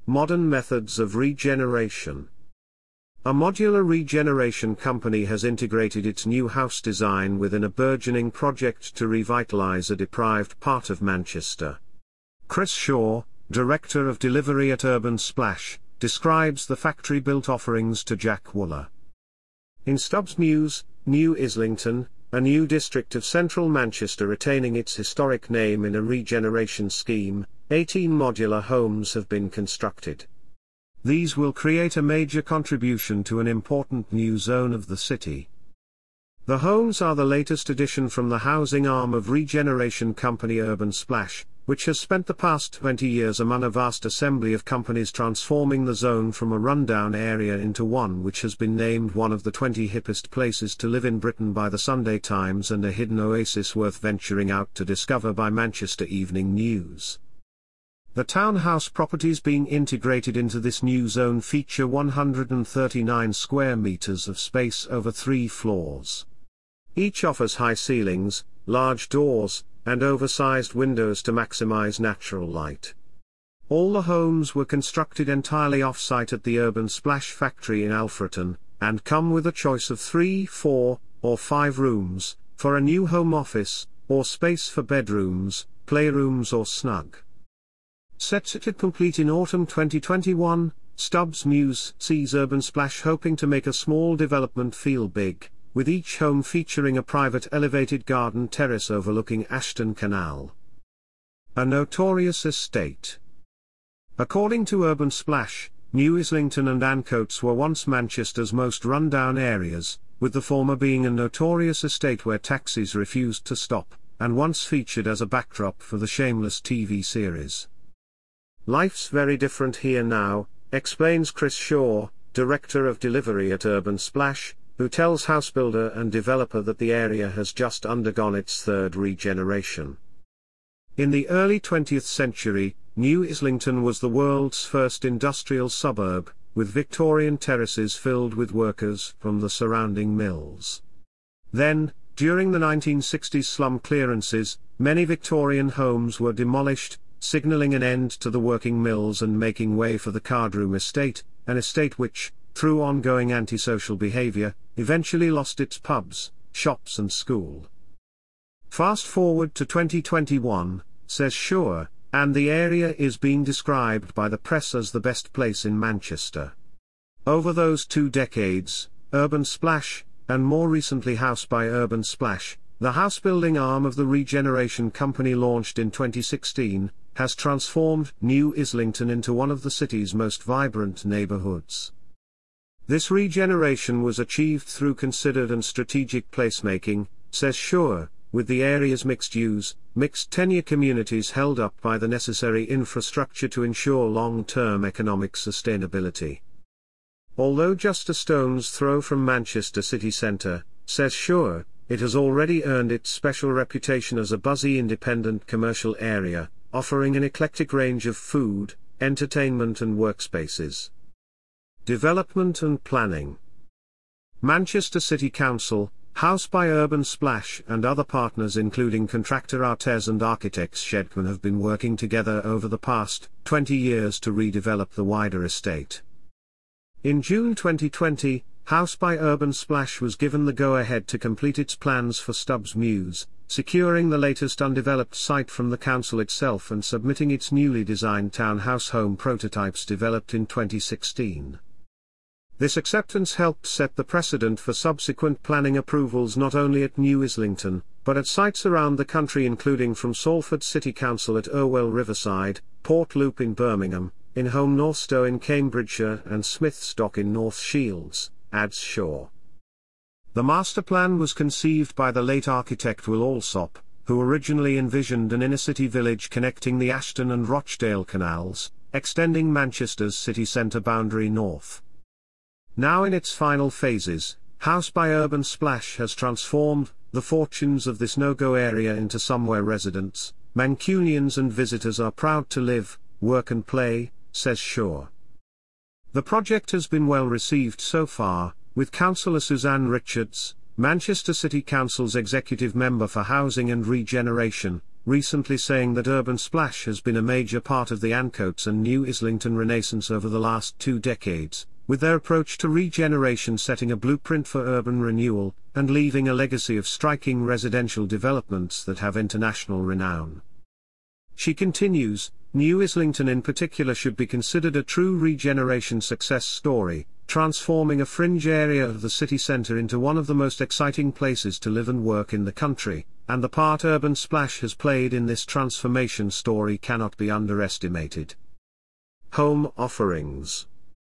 Modern methods of regeneration. A modular regeneration company has integrated its new house design within a burgeoning project to revitalize a deprived part of Manchester. Chris Shaw, Director of Delivery at Urban Splash, describes the factory-built offerings to Jack Wooler. In Stubbs Mews, New Islington, a new district of central Manchester retaining its historic name in a regeneration scheme, 18 modular homes have been constructed. These will create a major contribution to an important new zone of the city. The homes are the latest addition from the housing arm of regeneration company Urban Splash, which has spent the past 20 years among a vast assembly of companies transforming the zone from a rundown area into one which has been named one of the 20 hippest places to live in Britain by the Sunday Times and a hidden oasis worth venturing out to discover by Manchester Evening News. The townhouse properties being integrated into this new zone feature 139 square meters of space over 3 floors. Each offers high ceilings, large doors, and oversized windows to maximize natural light. All the homes were constructed entirely off-site at the Urban Splash factory in Alfreton, and come with a choice of 3, 4, or 5 rooms, for a new home office, or space for bedrooms, playrooms or snug. Set to complete in autumn 2021, Stubbs Mews sees Urban Splash hoping to make a small development feel big, with each home featuring a private elevated garden terrace overlooking Ashton Canal. A notorious estate. According to Urban Splash, New Islington and Ancoats were once Manchester's most run-down areas, with the former being a notorious estate where taxis refused to stop, and once featured as a backdrop for the Shameless TV series. Life's very different here now, explains Chris Shaw, Director of Delivery at Urban Splash, who tells housebuilder and developer that the area has just undergone its third regeneration. In the early 20th century, New Islington was the world's first industrial suburb, with Victorian terraces filled with workers from the surrounding mills. Then, during the 1960s slum clearances, many Victorian homes were demolished, signalling an end to the working mills and making way for the Cardroom estate, an estate which, through ongoing antisocial behavior, eventually lost its pubs, shops and school. Fast forward to 2021, says Shaw, and the area is being described by the press as the best place in Manchester. Over those 2 decades, Urban Splash, and more recently House by Urban Splash, the house-building arm of the regeneration company launched in 2016, has transformed New Islington into one of the city's most vibrant neighborhoods. This regeneration was achieved through considered and strategic placemaking, says Shaw, with the area's mixed-use, mixed-tenure communities held up by the necessary infrastructure to ensure long-term economic sustainability. Although just a stone's throw from Manchester city centre, says Shaw, it has already earned its special reputation as a buzzy independent commercial area, offering an eclectic range of food, entertainment and workspaces. Development and planning. Manchester City Council, House by Urban Splash and other partners including contractor Artes and architects Shedman have been working together over the past 20 years to redevelop the wider estate. In June 2020, House by Urban Splash was given the go-ahead to complete its plans for Stubbs Mews, securing the latest undeveloped site from the council itself and submitting its newly designed townhouse home prototypes developed in 2016. This acceptance helped set the precedent for subsequent planning approvals not only at New Islington, but at sites around the country including from Salford City Council at Irwell Riverside, Portloop in Birmingham, in Home Northstowe in Cambridgeshire and Smith's Dock in North Shields, adds Shaw. The master plan was conceived by the late architect Will Alsop, who originally envisioned an inner-city village connecting the Ashton and Rochdale canals, extending Manchester's city centre boundary north. Now in its final phases, House by Urban Splash has transformed the fortunes of this no-go area into somewhere residents, Mancunians and visitors are proud to live, work and play, says Shaw. The project has been well received so far, with Councillor Suzanne Richards, Manchester City Council's executive member for housing and regeneration, recently saying that Urban Splash has been a major part of the Ancoats and New Islington Renaissance over the last 2 decades, with their approach to regeneration setting a blueprint for urban renewal, and leaving a legacy of striking residential developments that have international renown. She continues, New Islington in particular should be considered a true regeneration success story, transforming a fringe area of the city centre into one of the most exciting places to live and work in the country, and the part Urban Splash has played in this transformation story cannot be underestimated. Home offerings.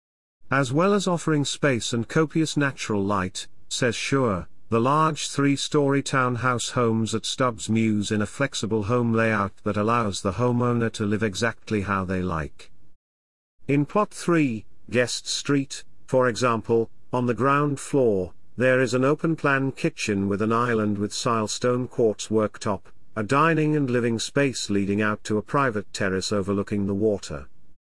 As well as offering space and copious natural light, says Schur, the large 3-story townhouse homes at Stubbs Mews in a flexible home layout that allows the homeowner to live exactly how they like. In Plot 3, Guest Street, for example, on the ground floor, there is an open-plan kitchen with an island with silestone quartz worktop, a dining and living space leading out to a private terrace overlooking the water.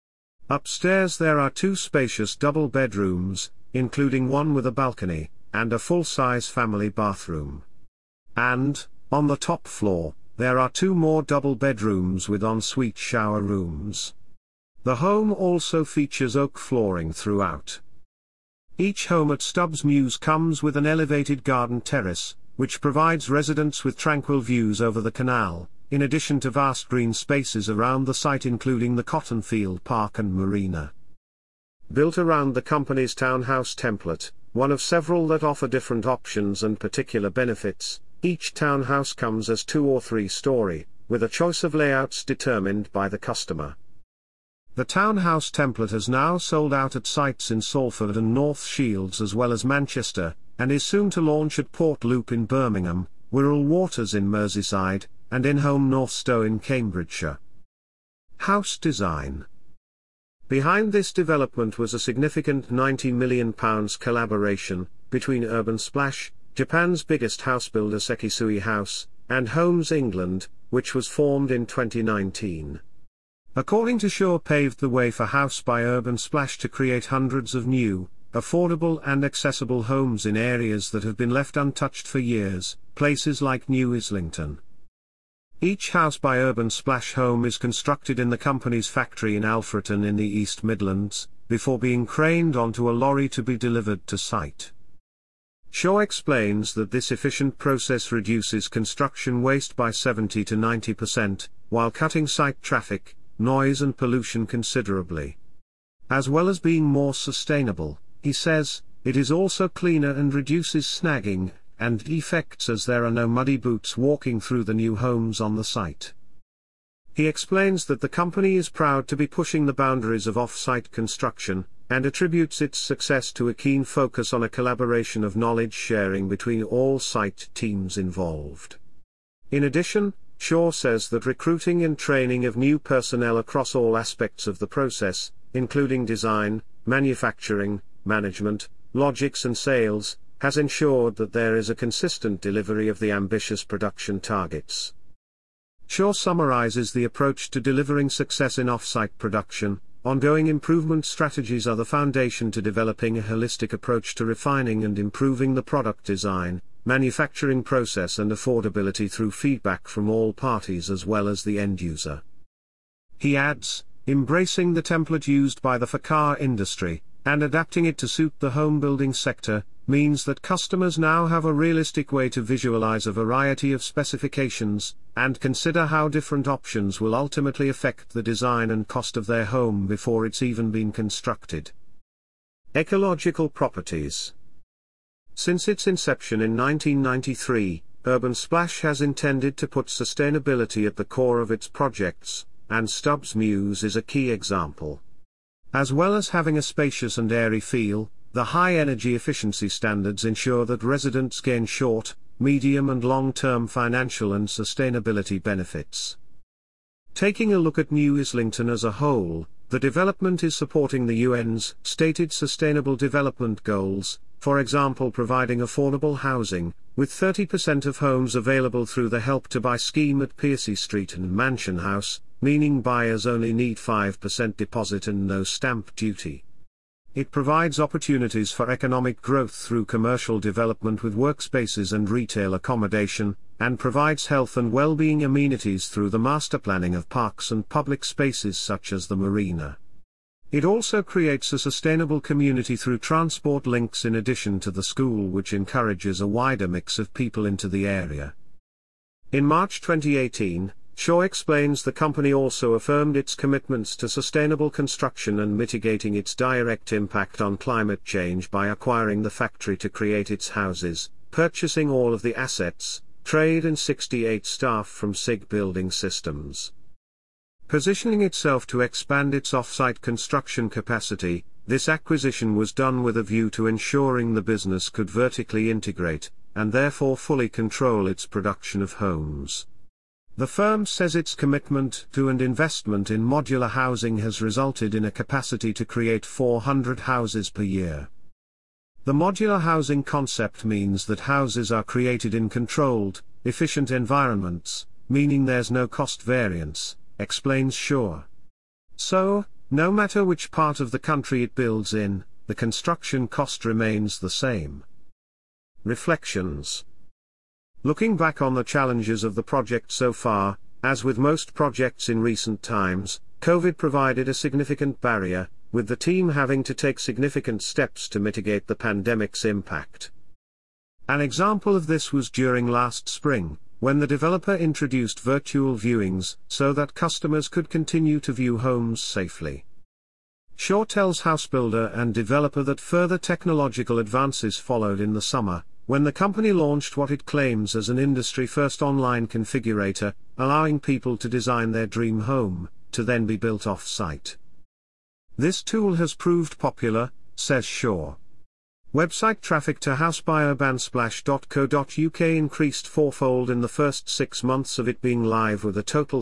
Upstairs there are 2 spacious double bedrooms, including one with a balcony, and a full-size family bathroom. And, on the top floor, there are 2 more double bedrooms with ensuite shower rooms. The home also features oak flooring throughout. Each home at Stubbs Mews comes with an elevated garden terrace, which provides residents with tranquil views over the canal, in addition to vast green spaces around the site including the Cottonfield Park and Marina. Built around the company's townhouse template, one of several that offer different options and particular benefits, each townhouse comes as 2 or 3-story, with a choice of layouts determined by the customer. The townhouse template has now sold out at sites in Salford and North Shields as well as Manchester, and is soon to launch at Portloop in Birmingham, Wirral Waters in Merseyside, and in-home Northstowe in Cambridgeshire. House design. Behind this development was a significant £90 million collaboration between Urban Splash, Japan's biggest house builder Sekisui House, and Homes England, which was formed in 2019. According to Schur, paved the way for House by Urban Splash to create hundreds of new, affordable and accessible homes in areas that have been left untouched for years, places like New Islington. Each House by Urban Splash home is constructed in the company's factory in Alfreton in the East Midlands, before being craned onto a lorry to be delivered to site. Shaw explains that this efficient process reduces construction waste by 70 to 90%, while cutting site traffic, noise and pollution considerably. As well as being more sustainable, he says, it is also cleaner and reduces snagging and defects as there are no muddy boots walking through the new homes on the site. He explains that the company is proud to be pushing the boundaries of off-site construction, and attributes its success to a keen focus on a collaboration of knowledge sharing between all site teams involved. In addition, Shaw says that recruiting and training of new personnel across all aspects of the process, including design, manufacturing, management, logistics and sales, has ensured that there is a consistent delivery of the ambitious production targets. Shaw summarizes the approach to delivering success in off-site production. Ongoing improvement strategies are the foundation to developing a holistic approach to refining and improving the product design, manufacturing process and affordability through feedback from all parties as well as the end user. He adds, embracing the template used by the car industry, and adapting it to suit the home building sector, means that customers now have a realistic way to visualize a variety of specifications, and consider how different options will ultimately affect the design and cost of their home before it's even been constructed. Ecological properties. Since its inception in 1993, Urban Splash has intended to put sustainability at the core of its projects, and Stubbs Mews is a key example. As well as having a spacious and airy feel, the high energy efficiency standards ensure that residents gain short, medium and long-term financial and sustainability benefits. Taking a look at New Islington as a whole, the development is supporting the UN's stated Sustainable Development Goals, for example providing affordable housing, with 30% of homes available through the Help to Buy scheme at Piercy Street and Mansion House, meaning buyers only need 5% deposit and no stamp duty. It provides opportunities for economic growth through commercial development with workspaces and retail accommodation, and provides health and well-being amenities through the master planning of parks and public spaces such as the marina. It also creates a sustainable community through transport links in addition to the school, which encourages a wider mix of people into the area. In March 2018, Shaw explains the company also affirmed its commitments to sustainable construction and mitigating its direct impact on climate change by acquiring the factory to create its houses, purchasing all of the assets, trade and 68 staff from SIG Building Systems. Positioning itself to expand its off-site construction capacity, this acquisition was done with a view to ensuring the business could vertically integrate, and therefore fully control its production of homes. The firm says its commitment to and investment in modular housing has resulted in a capacity to create 400 houses per year. The modular housing concept means that houses are created in controlled, efficient environments, meaning there's no cost variance, explains Shaw. So, no matter which part of the country it builds in, the construction cost remains the same. Reflections. Looking back on the challenges of the project so far, as with most projects in recent times, COVID provided a significant barrier, with the team having to take significant steps to mitigate the pandemic's impact. An example of this was during last spring, when the developer introduced virtual viewings so that customers could continue to view homes safely. Shaw tells housebuilder and developer that further technological advances followed in the summer, when the company launched what it claims as an industry-first online configurator, allowing people to design their dream home, to then be built off-site. This tool has proved popular, says Shaw. Website traffic to housebuyerbansplash.co.uk increased fourfold in the first 6 months of it being live, with a total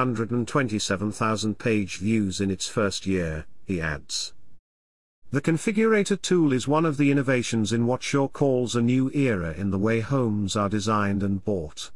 327,000 page views in its first year, he adds. The configurator tool is one of the innovations in what Shaw calls a new era in the way homes are designed and bought.